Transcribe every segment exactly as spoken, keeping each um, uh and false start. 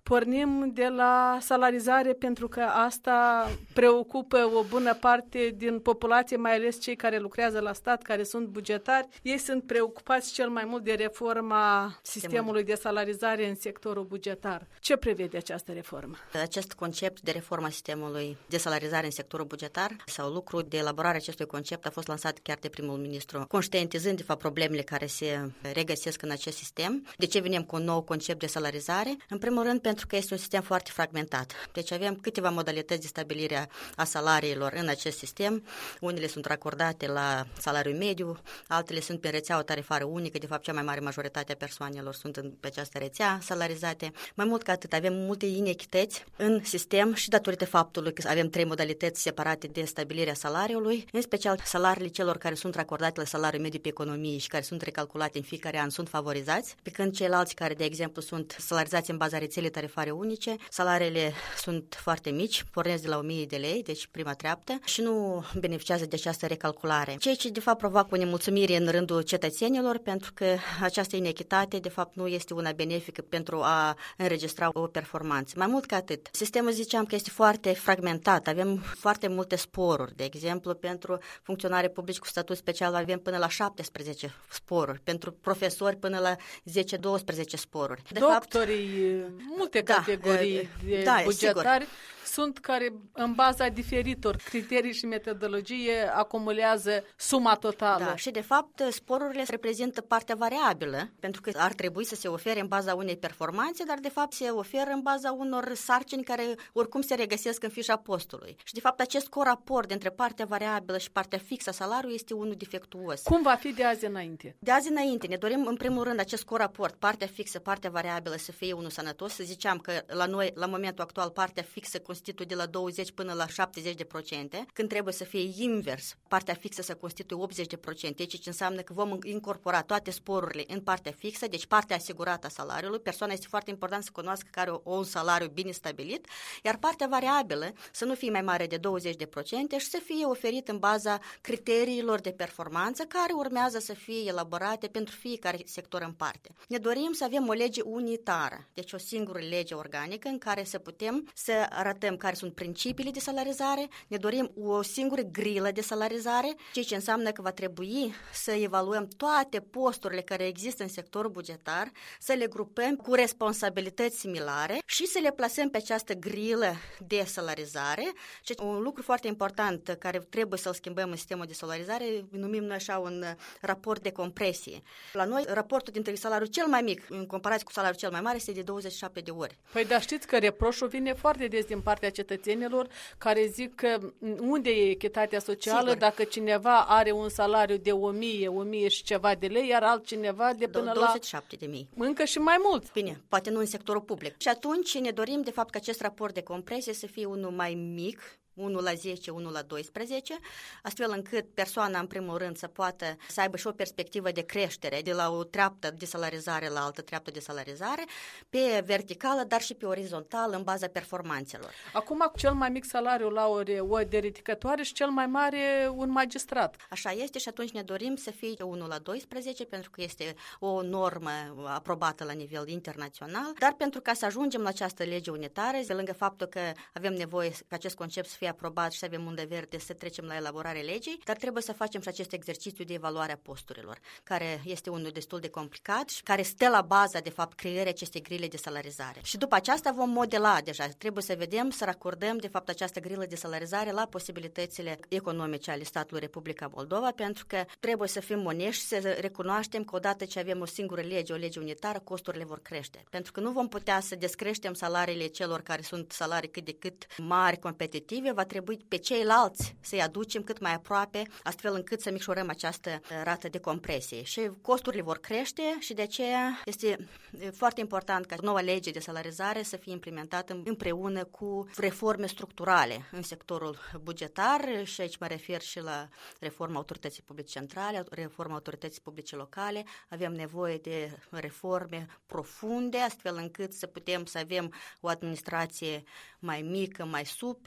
Pornim de la salarizare pentru că asta preocupă o bună parte din populație, mai ales cei care lucrează la stat, care sunt bugetari. Ei sunt preocupați cel mai mult de reforma sistemului de salarizare în sectorul bugetar. Ce prevede această reformă? Acest concept de reforma sistemului de salarizare în sectorul bugetar sau lucru de elaborare acestui concept a fost lansat chiar de primul ministru, conștientizând de fapt problemele care se regăsesc în acest sistem. De ce venim cu un nou concept de salarizare? În primul rând pentru că este un sistem foarte fragmentat. Deci avem câteva modalități de stabilire a salariilor în acest sistem. Unele sunt racordate la salariul mediu, altele sunt pe rețeaua tarifară unică, de fapt cea mai mare majoritate a persoanelor sunt în, pe această rețea salarizate. Mai mult ca atât, avem multe inechități în sistem și datorită faptului că avem trei modalități separate de stabilire a salariului, în special salariile celor care sunt racordate la salariul mediu pe economie și care sunt recalculate în fiecare an sunt favorizați, pe când ceilalți care, de exemplu, sunt salarizați în baza rețelei tarifare unice, salariile sunt foarte mici, pornesc de la o mie de lei, deci prima treaptă, și nu beneficiază de această recalculare. Ceea ce, de fapt, provoacă o nemulțumire în rândul cetățenilor, pentru că această inechitate, de fapt, nu este una benefică pentru a înregistra o performanță. Mai mult ca atât, sistemul, ziceam că este foarte fragmentat, avem foarte multe sporuri. De exemplu, pentru funcționari publici cu statut special avem până la șaptesprezece sporuri, pentru profesori până la zece douăsprezece sporuri. De Doctorii, fapt, multe da, categorii de da, bugetari sunt care, în baza diferitor criterii și metodologie, acumulează suma totală. Da, și de fapt sporurile reprezintă partea variabilă, pentru că ar trebui să se ofere în baza unei performanțe, dar de fapt se oferă în baza unor sarcini care oricum se regăsesc în fișa postului. Și de fapt acest coraport dintre partea variabilă și partea fixă a salariului este unul defectuos. Cum va fi de azi înainte? De azi înainte ne dorim în primul rând acest coraport, partea fixă, partea variabilă să fie unul sănătos. Să ziceam că la noi, la momentul actual, partea fixă constituie de la douăzeci până la șaptezeci de procente, când trebuie să fie invers, partea fixă să constituie optzeci de procente, ceea ce înseamnă că vom incorpora toate sporurile în partea fixă, deci partea asigurată a salariului. Persoana este foarte important să cunoască că are un salariu bine stabilit, iar partea variabilă să nu fie mai mare de douăzeci de procente și să fie oferit în baza criteriilor de performanță care urmează să fie elaborate pentru fiecare sector în parte. Ne dorim să avem o lege unitară, deci o singură lege organică în care să putem să arătăm care sunt principiile de salarizare, ne dorim o singură grilă de salarizare, ceea ce înseamnă că va trebui să evaluăm toate posturile care există în sectorul bugetar, să le grupăm cu responsabilități similare și să le plasăm pe această grilă de salarizare. Și un lucru foarte important care trebuie să-l schimbăm în sistemul de salarizare, numim noi așa un raport de compresie. La noi, raportul dintre salariul cel mai mic în comparație cu salariul cel mai mare este de douăzeci și șapte de ori. Păi dar știți că reproșul vine foarte des din partea cetățenilor care zic că unde e echitatea socială. Sigur. Dacă cineva are un salariu de o mie, o mie și ceva de lei, iar altcineva de până douăzeci și șapte de mii. Încă și mai mult. Bine, poate nu în sectorul public. Și atunci ne dorim de fapt ca acest raport de compresie să fie unul mai mic, unu la zece, unu la doisprezece, astfel încât persoana, în primul rând, să poată să aibă și o perspectivă de creștere de la o treaptă de salarizare la altă treaptă de salarizare, pe verticală, dar și pe orizontală, în baza performanțelor. Acum, cel mai mic salariu la ore o de ridicătoare și cel mai mare un magistrat. Așa este și atunci ne dorim să fie unu la doisprezece, pentru că este o normă aprobată la nivel internațional, dar pentru ca să ajungem la această lege unitară, pe lângă faptul că avem nevoie ca acest concept să fie aprobat și să avem undă verde să trecem la elaborarea legii, dar trebuie să facem și acest exercițiu de evaluare a posturilor, care este unul destul de complicat și care stă la baza, de fapt, creării acestei grile de salarizare. Și după aceasta vom modela deja. Trebuie să vedem, să racordăm, de fapt, această grilă de salarizare la posibilitățile economice ale statului Republica Moldova, pentru că trebuie să fim onești, să recunoaștem că odată ce avem o singură lege, o lege unitară, costurile vor crește. Pentru că nu vom putea să descreștem salariile celor care sunt salarii cât de cât mari, competitive, va trebui pe ceilalți să-i aducem cât mai aproape, astfel încât să micșorăm această rată de compresie. Și costurile vor crește și de aceea este foarte important ca noua lege de salarizare să fie implementată împreună cu reforme structurale în sectorul bugetar și aici mă refer și la reforma autorității publice centrale, reforma autorității publice locale. Avem nevoie de reforme profunde, astfel încât să putem să avem o administrație mai mică, mai suplă,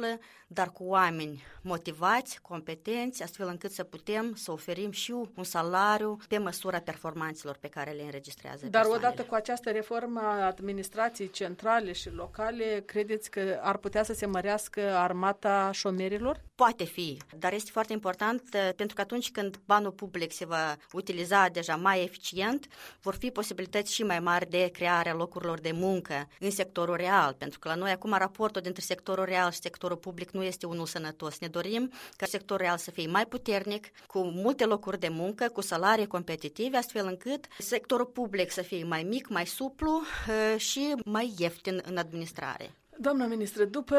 dar cu oameni motivați, competenți, astfel încât să putem să oferim și un salariu pe măsura performanțelor pe care le înregistrează Dar persoanele. odată cu această reformă a administrației centrale și locale, credeți că ar putea să se mărească armata șomerilor? Poate fi, dar este foarte important pentru că atunci când banul public se va utiliza deja mai eficient, vor fi posibilități și mai mari de crearea locurilor de muncă în sectorul real, pentru că la noi acum raportul dintre sectorul real și sectorul public nu este unul sănătos. Ne dorim ca sectorul real să fie mai puternic, cu multe locuri de muncă, cu salarii competitive, astfel încât sectorul public să fie mai mic, mai suplu și mai ieftin în administrare. Doamna ministră, după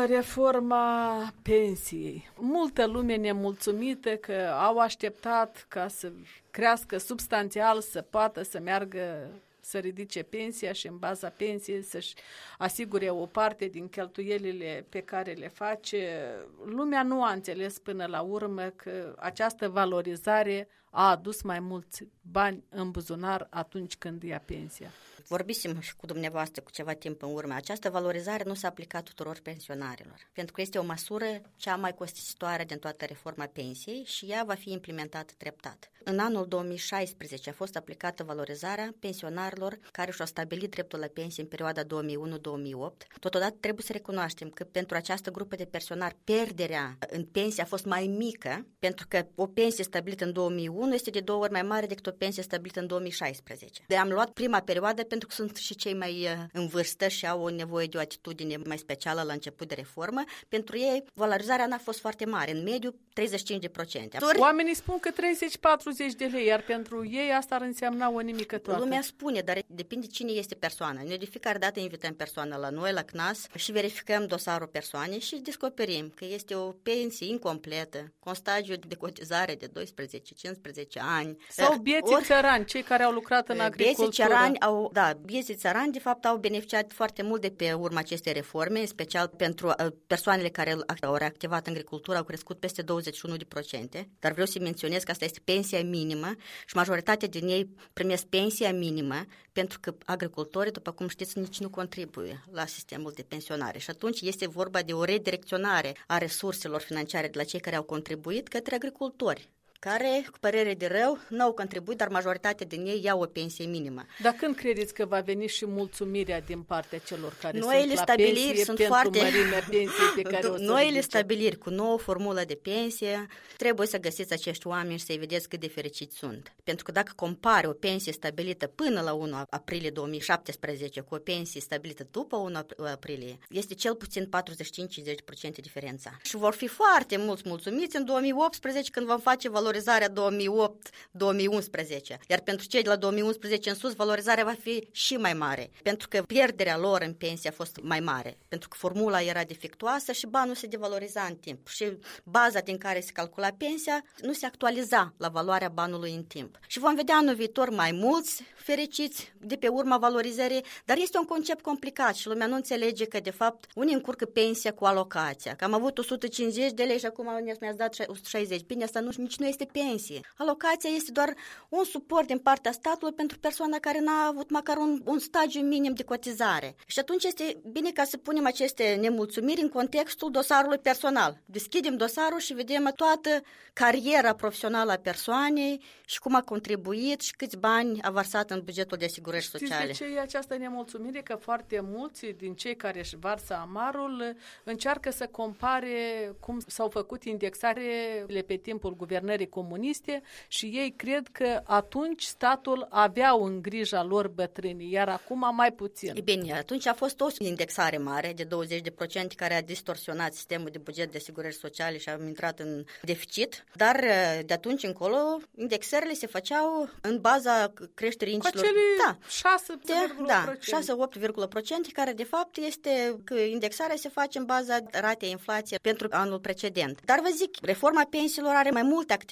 reforma pensiei, multă lume nemulțumită că au așteptat ca să crească substanțial, să poată să meargă să ridice pensia și în baza pensiei să-și asigure o parte din cheltuielile pe care le face. Lumea nu a înțeles până la urmă că această valorizare a adus mai mulți bani în buzunar atunci când ia pensia. Vorbisem și cu dumneavoastră cu ceva timp în urmă. Această valorizare nu s-a aplicat tuturor pensionarilor, pentru că este o măsură cea mai costisitoare din toată reforma pensiei și ea va fi implementată treptat. În anul două mii șaisprezece a fost aplicată valorizarea pensionarilor care și-au stabilit dreptul la pensie în perioada două mii unu două mii opt. Totodată trebuie să recunoaștem că pentru această grupă de pensionari pierderea în pensie a fost mai mică, pentru că o pensie stabilită în două mii unu este de două ori mai mare decât o pensie stabilită în două mii șaisprezece. De am luat prima perioadă pentru că sunt și cei mai în vârstă și au o nevoie de o atitudine mai specială la început de reformă. Pentru ei, valorizarea n-a fost foarte mare, în mediu treizeci și cinci la sută. Oamenii spun că treizeci patruzeci de lei, iar pentru ei asta ar însemna o nimică toată. Lumea spune, dar depinde cine este persoana. Noi de fiecare dată invităm persoana la noi, la C N A S, și verificăm dosarul persoanei și descoperim că este o pensie incompletă, cu un stagiu de cotizare de doisprezece cincisprezece ani. Sau bieții Or, țărani, cei care au lucrat în agricultură. Bieții țărani au, da, bieții țărani de fapt au beneficiat foarte mult de pe urma acestei reforme, în special pentru persoanele care au reactivat în agricultură, au crescut peste douăzeci și unu la sută, dar vreau să menționez că asta este pensia minimă și majoritatea din ei primesc pensia minimă pentru că agricultorii, după cum știți, nici nu contribuie la sistemul de pensionare și atunci este vorba de o redirecționare a resurselor financiare de la cei care au contribuit către agricultori, care, cu părere de rău, n-au contribuit, dar majoritatea din ei iau o pensie minimă. Dar când credeți că va veni și mulțumirea din partea celor care Noile sunt la pensie sunt pentru foarte... mărimea pensiei pe care o să Noile ridice? stabiliri cu nouă formulă de pensie, trebuie să găsiți acești oameni și să-i vedeți cât de fericiți sunt. Pentru că dacă compari o pensie stabilită până la unu aprilie două mii șaptesprezece cu o pensie stabilită după unu aprilie, este cel puțin patruzeci și cinci la cincizeci la sută diferența. Și vor fi foarte mulți mulțumiți în două mii optsprezece când vom face valorizarea două mii opt două mii unsprezece. Iar pentru cei de la două mii unsprezece în sus, valorizarea va fi și mai mare, pentru că pierderea lor în pensie a fost mai mare, pentru că formula era defectuoasă și banul se devaloriza în timp. Și baza din care se calcula pensia nu se actualiza la valoarea banului în timp. Și vom vedea anul viitor mai mulți fericiți de pe urma valorizării, dar este un concept complicat și lumea nu înțelege că, de fapt, unii încurcă pensia cu alocația. Că am avut o sută cincizeci de lei și acum mi-ați dat o sută șaizeci. Bine, asta nu, nici nu este pensie. Alocația este doar un suport din partea statului pentru persoana care n-a avut măcar un, un stagiu minim de cotizare. Și atunci este bine ca să punem aceste nemulțumiri în contextul dosarului personal. Deschidem dosarul și vedem toată cariera profesională a persoanei și cum a contribuit și câți bani a varsat în bugetul de asigurări sociale. Știți de ce e această nemulțumire? Că foarte mulți din cei care își varsă amarul încearcă să compare cum s-au făcut indexarele pe timpul guvernării comuniste și ei cred că atunci statul aveau în grija lor bătrânii, iar acum mai puțin. E bine, atunci a fost o indexare mare de douăzeci la sută care a distorsionat sistemul de buget de asigurări sociale și a intrat în deficit, dar de atunci încolo indexările se făceau în baza creșterii indicilor. Da, șase da, șase opt la sută care de fapt este că indexarea se face în baza ratei inflației pentru anul precedent. Dar vă zic, reforma pensiilor are mai multe activități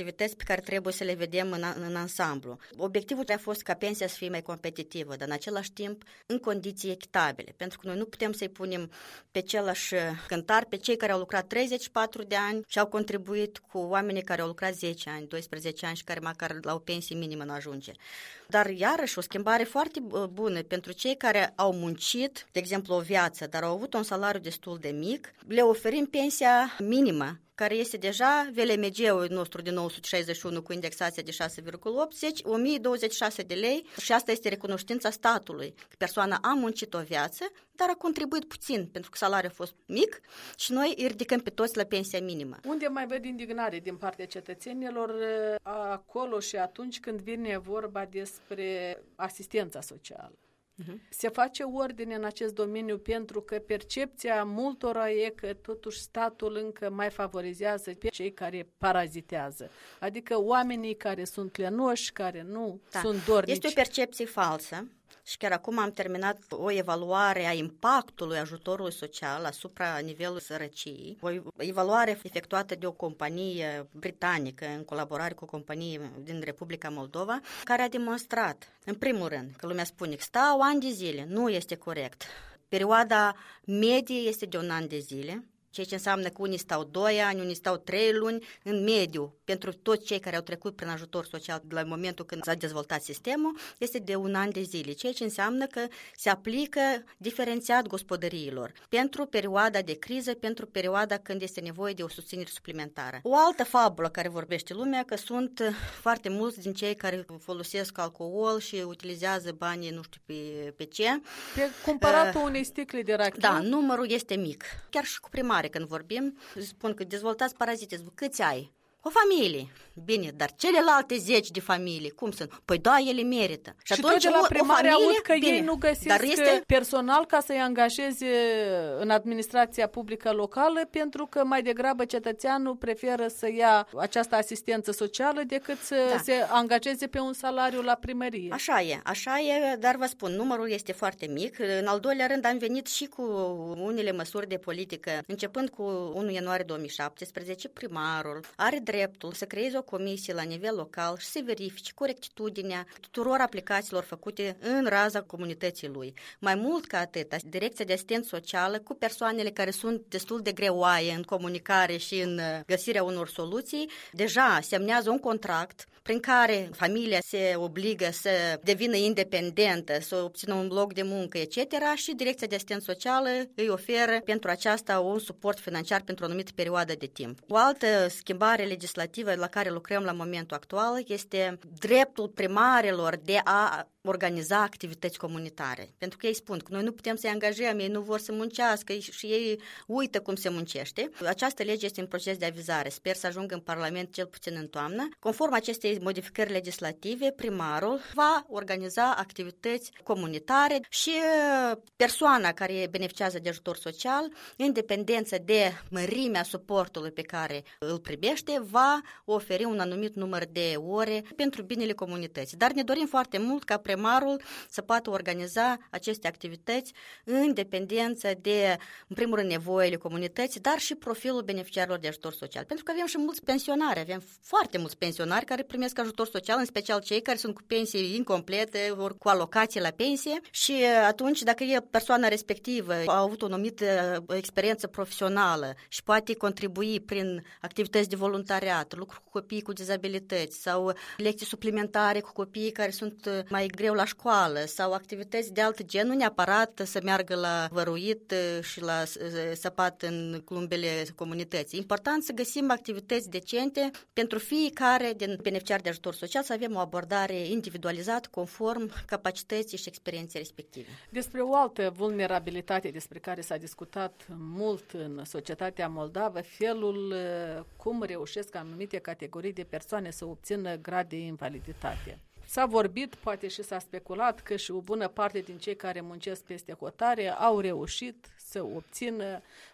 activități pe care trebuie să le vedem în, în ansamblu. Obiectivul a fost ca pensia să fie mai competitivă, dar în același timp în condiții echitabile, pentru că noi nu putem să-i punem pe același cântar pe cei care au lucrat treizeci și patru de ani și au contribuit cu oamenii care au lucrat zece ani, doisprezece ani și care măcar la o pensie minimă nu ajunge. Dar iarăși o schimbare foarte bună pentru cei care au muncit, de exemplu o viață, dar au avut un salariu destul de mic, le oferim pensia minimă, care este deja V L M G-ul nostru de nouă sute șaizeci și unu cu indexația de șase virgulă optzeci, o mie douăzeci și șase de lei și asta este recunoștința statului. Persoana a muncit o viață, dar a contribuit puțin pentru că salariul a fost mic și noi îi ridicăm pe toți la pensia minimă. Unde mai văd indignare din partea cetățenilor acolo și atunci când vine vorba despre asistența socială? Se face ordine în acest domeniu pentru că percepția multora e că totuși statul încă mai favorizează pe cei care parazitează. Adică oamenii care sunt lenoși, care nu da. sunt dornici. Este o percepție falsă. Și chiar acum am terminat o evaluare a impactului ajutorului social asupra nivelului sărăciei, o evaluare efectuată de o companie britanică în colaborare cu o companie din Republica Moldova, care a demonstrat, în primul rând, că lumea spune că stau ani de zile, nu este corect. Perioada medie este de un an de zile, ceea ce înseamnă că unii stau doi ani, unii stau trei luni, în mediu, pentru toți cei care au trecut prin ajutor social de la momentul când s-a dezvoltat sistemul, este de un an de zile, ceea ce înseamnă că se aplică diferențiat gospodăriilor pentru perioada de criză, pentru perioada când este nevoie de o susținere suplimentară. O altă fabulă care vorbește lumea că sunt foarte mulți din cei care folosesc alcool și utilizează banii nu știu pe, pe ce. Pe cumpăratul uh, unei sticle de rachiu. Da, numărul este mic. Chiar și cu primar când vorbim, spun că dezvoltați parazitism. Câți ai? O familie. Bine, dar celelalte zeci de familii, cum sunt? Păi da, ele merită. Și, și atunci tot de la primari aud că bine, ei nu găsesc dar este... personal ca să-i angajeze în administrația publică locală pentru că mai degrabă cetățeanul preferă să ia această asistență socială decât să da. se angajeze pe un salariu la primărie. Așa e, așa e, dar vă spun, numărul este foarte mic. În al doilea rând am venit și cu unele măsuri de politică, începând cu întâi ianuarie două mii șaptesprezece, primarul are dreptul să creeze o comisie la nivel local și să verifice corectitudinea tuturor aplicațiilor făcute în raza comunității lui. Mai mult ca atât, Direcția de Asistență Socială cu persoanele care sunt destul de greoaie în comunicare și în găsirea unor soluții, deja semnează un contract prin care familia se obligă să devină independentă, să obțină un loc de muncă, et cetera și Direcția de Asistență Socială îi oferă pentru aceasta un suport financiar pentru o anumită perioadă de timp. O altă schimbare legislativă la care lucrăm la momentul actual este dreptul primarilor de a organiza activități comunitare. Pentru că ei spun că noi nu putem să-i angajăm, ei nu vor să muncească și ei uită cum se muncește. Această lege este în proces de avizare. Sper să ajungă în Parlament cel puțin în toamnă. Conform acestei modificări legislative, primarul va organiza activități comunitare și persoana care beneficiază de ajutor social, în dependență de mărimea suportului pe care îl primește, va oferi un anumit număr de ore pentru binele comunității. Dar ne dorim foarte mult ca primarul să poată organiza aceste activități în dependență de, în primul rând, nevoile comunității, dar și profilul beneficiarilor de ajutor social. Pentru că avem și mulți pensionari, avem foarte mulți pensionari care primesc ajutor social, în special cei care sunt cu pensii incomplete, ori cu alocație la pensie și atunci, dacă e persoana respectivă a avut o anumită experiență profesională și poate contribui prin activități de voluntariat, lucru cu copii cu dizabilități sau lecții suplimentare cu copiii care sunt mai greu la școală sau activități de alt gen, nu neapărat să meargă la văruit și la săpat în clumbele comunității. Important să găsim activități decente pentru fiecare din beneficiari de ajutor social, să avem o abordare individualizată conform capacității și experienței respective. Despre o altă vulnerabilitate despre care s-a discutat mult în societatea moldavă, felul cum reușesc anumite categorii de persoane să obțină grad de invaliditate. S-a vorbit, poate și s-a speculat că și o bună parte din cei care muncesc peste hotare au reușit să obțină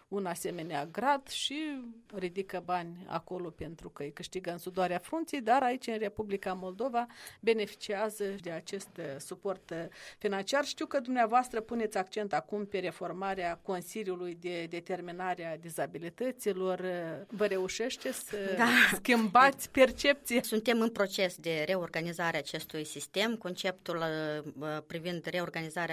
un asemenea grad și ridică bani acolo pentru că îi câștigă în sudoarea frunții, dar aici în Republica Moldova beneficiază de acest suport financiar. Știu că dumneavoastră puneți accent acum pe reformarea Consiliului de Determinare a Dizabilităților. Vă reușește să da. schimbați percepția? Suntem în proces de reorganizare a acestui sistem. Conceptul privind reorganizarea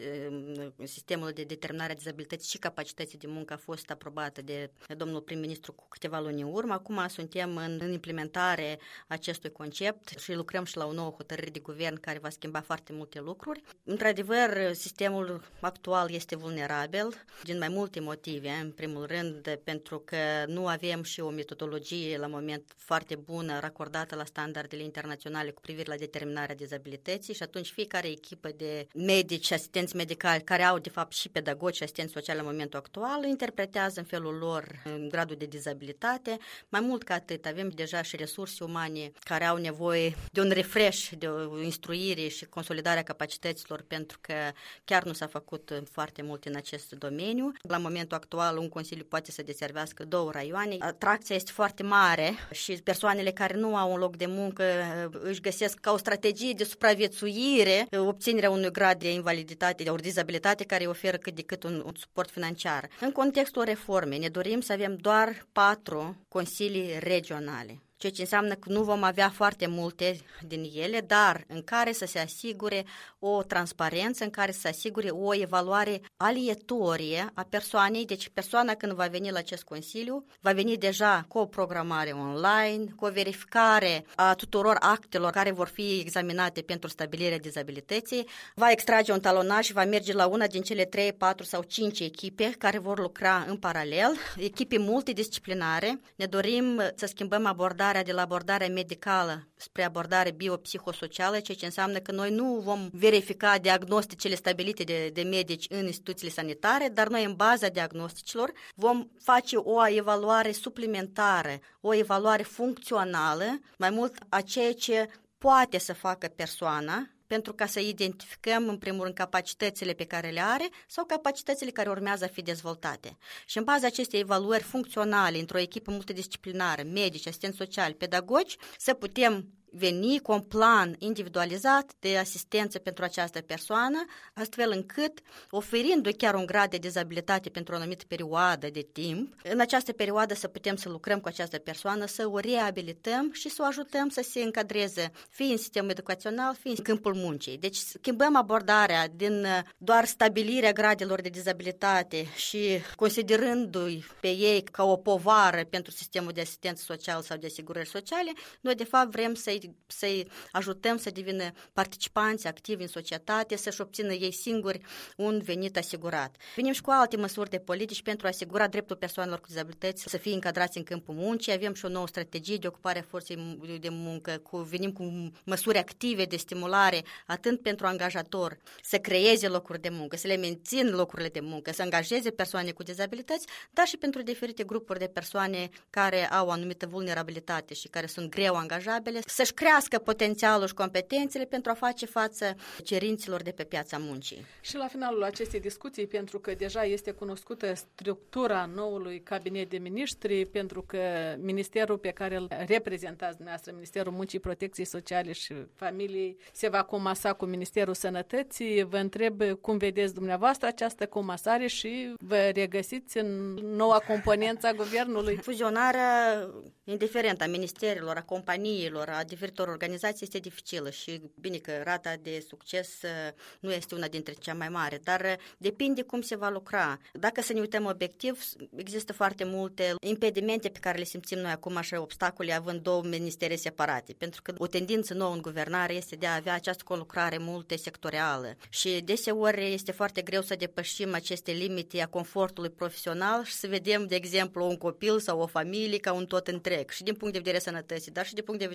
sistemului de determinare a dizabilității și capacității de muncă a fost aprobată de domnul prim-ministru cu câteva luni în urmă. Acum suntem în, în implementare acestui concept și lucrăm și la o nouă hotărâre de guvern care va schimba foarte multe lucruri. Într-adevăr, sistemul actual este vulnerabil din mai multe motive. În primul rând, pentru că nu avem și o metodologie la moment foarte bună, racordată la standardele internaționale cu privire la determinarea dizabilității și atunci fiecare echipă de medici, asistenți medicali, care au de fapt și pedagogi și asistenți sociali la momentul actual, interpretează în felul lor în gradul de dizabilitate. Mai mult ca atât, avem deja și resurse umane care au nevoie de un refresh, de o instruire și consolidarea capacităților, pentru că chiar nu s-a făcut foarte mult în acest domeniu. La momentul actual, un consiliu poate să deservească două raioane. Atracția este foarte mare și persoanele care nu au un loc de muncă își găsesc ca o strategie de supraviețuire obținerea unui grad de invaliditate, de o dizabilitate care îi oferă cât de cât un, un suport financiar. În contextul reformei ne dorim să avem doar patru consilii regionale, ceea ce înseamnă că nu vom avea foarte multe din ele, dar în care să se asigure o transparență, în care să se asigure o evaluare aleatorie a persoanei. Deci persoana când va veni la acest consiliu va veni deja cu o programare online, cu o verificare a tuturor actelor care vor fi examinate pentru stabilirea dizabilității, va extrage un talonaj și va merge la una din cele trei, patru sau cinci echipe care vor lucra în paralel, echipe multidisciplinare. Ne dorim să schimbăm abordarea de la abordarea medicală spre abordare biopsihosocială, ceea ce înseamnă că noi nu vom verifica diagnosticele stabilite de, de medici în instituțiile sanitare, dar noi în baza diagnosticilor vom face o evaluare suplimentară, o evaluare funcțională, mai mult a ceea ce poate să facă persoana, pentru ca să identificăm, în primul rând, capacitățile pe care le are sau capacitățile care urmează a fi dezvoltate. Și în baza acestei evaluări funcționale, într-o echipă multidisciplinară, medici, asistenți sociali, pedagogi, să putem veni cu un plan individualizat de asistență pentru această persoană, astfel încât, oferindu-i chiar un grad de dizabilitate pentru o anumită perioadă de timp, în această perioadă să putem să lucrăm cu această persoană, să o reabilităm și să o ajutăm să se încadreze fie în sistemul educațional, fie în câmpul muncii. Deci schimbăm abordarea din doar stabilirea gradelor de dizabilitate și considerându-i pe ei ca o povară pentru sistemul de asistență socială sau de asigurări sociale, noi de fapt vrem să-i să-i ajutăm să devină participanți activi în societate, să-și obțină ei singuri un venit asigurat. Venim și cu alte măsuri de politici pentru a asigura dreptul persoanelor cu dizabilități să fie încadrați în câmpul muncii. Avem și o nouă strategie de ocupare a forței de muncă, cu, venim cu măsuri active de stimulare, atât pentru angajator să creeze locuri de muncă, să le mențină locurile de muncă, să angajeze persoane cu dizabilități, dar și pentru diferite grupuri de persoane care au o anumită vulnerabilitate și care sunt greu angajabile, să-și crească potențialul și competențele pentru a face față cerințelor de pe piața muncii. Și la finalul acestei discuții, pentru că deja este cunoscută structura noului cabinet de miniștri, pentru că ministerul pe care îl reprezentați dumneavoastră, Ministerul Muncii, Protecției Sociale și Familiei, se va comasa cu Ministerul Sănătății. Vă întreb cum vedeți dumneavoastră această comasare și vă regăsiți în noua componență a guvernului? Fuzionarea, indiferent a ministerilor, a companiilor, a diferitor organizații este dificilă și bine că rata de succes nu este una dintre cea mai mare, dar depinde cum se va lucra. Dacă să ne uităm obiectiv, există foarte multe impedimente pe care le simțim noi acum, așa obstacole, având două ministere separate, pentru că o tendință nouă în guvernare este de a avea această conlucrare multisectorială și deseori este foarte greu să depășim aceste limite a confortului profesional și să vedem, de exemplu, un copil sau o familie ca un tot întreg și din punct de vedere sănătății, dar și din punct de vedere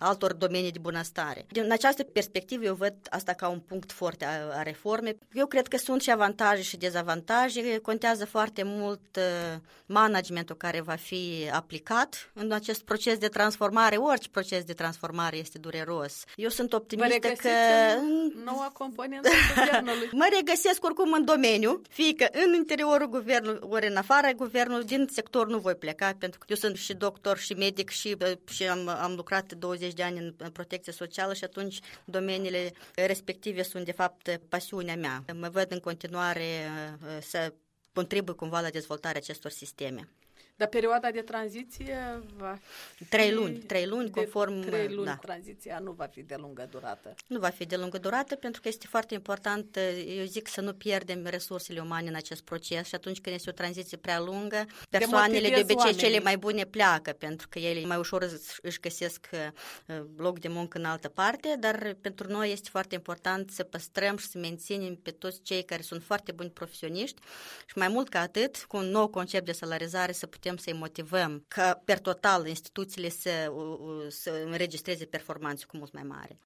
altor domenii de bunăstare. Din această perspectivă eu văd asta ca un punct foarte a, a reformei. Eu cred că sunt și avantaje și dezavantaje. Contează foarte mult managementul care va fi aplicat în acest proces de transformare. Orice proces de transformare este dureros. Eu sunt optimistă că noua componentă a guvernului. Mă regăsesc oricum în domeniu, fie că în interiorul guvernului, ori în afara guvernului, din sector nu voi pleca, pentru că eu sunt și doctor și medic și, și am, am lucrat douăzeci de ani în, în protecție socială și atunci domeniile respective sunt de fapt pasiunea mea. Mă văd în continuare să contribui cumva la dezvoltarea acestor sisteme. Dar perioada de tranziție va fi... Trei luni, trei luni conform... Trei luni, da. Tranziția nu va fi de lungă durată. Nu va fi de lungă durată pentru că este foarte important, eu zic, să nu pierdem resursele umane în acest proces și atunci când este o tranziție prea lungă, persoanele de obicei oamenii. Cele mai bune pleacă pentru că ele mai ușor își găsesc loc de muncă în altă parte, dar pentru noi este foarte important să păstrăm și să menținem pe toți cei care sunt foarte buni profesioniști și mai mult ca atât, cu un nou concept de salarizare să putem să-i motivăm ca per total instituțiile să, să înregistreze performanțe cu mult mai mare.